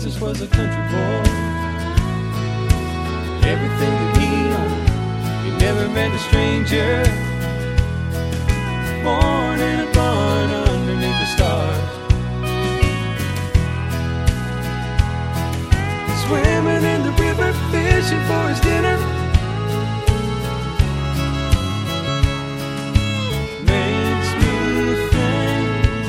Jesus was a country boy. Everything that he owned, he never met a stranger. Born in a barn underneath the stars, swimming in the river, fishing for his dinner. Makes me think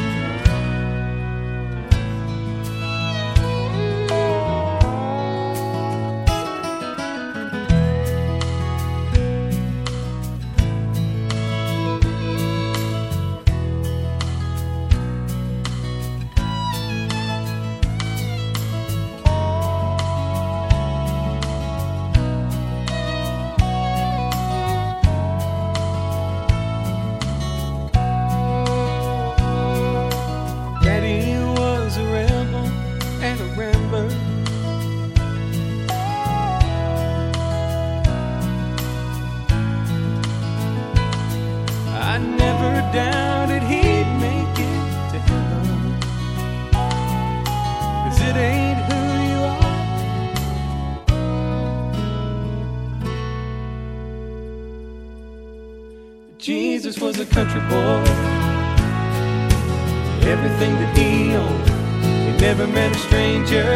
I never doubted he'd make it to heaven, 'cause it ain't who you are. Jesus was a country boy. Everything that he owned, he never met a stranger.